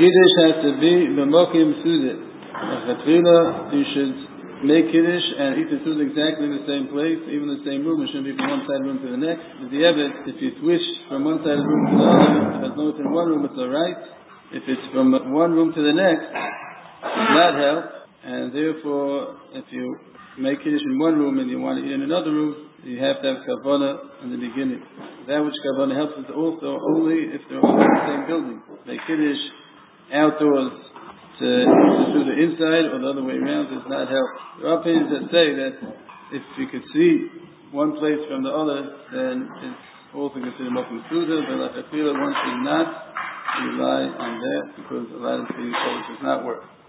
Kiddush has to be b'mokim suda. You should make Kiddush and eat the suda exactly in the same place, even in the same room. It shouldn't be from one side of the room to the next. If you switch from one side of the room to the other, as long as it's in one room, it's alright. If it's from one room to the next, it does not help. And therefore, if you make Kiddush in one room and you want to eat in another room, you have to have kavanah in the beginning. That which kavanah helps is also only if they're all in the same building. Make Kiddush outdoors to do the inside or the other way around does not help. There are opinions that say that if you could see one place from the other, then it's also considered mokum suda, but like I feel one should not rely on that because a lot of things does not work.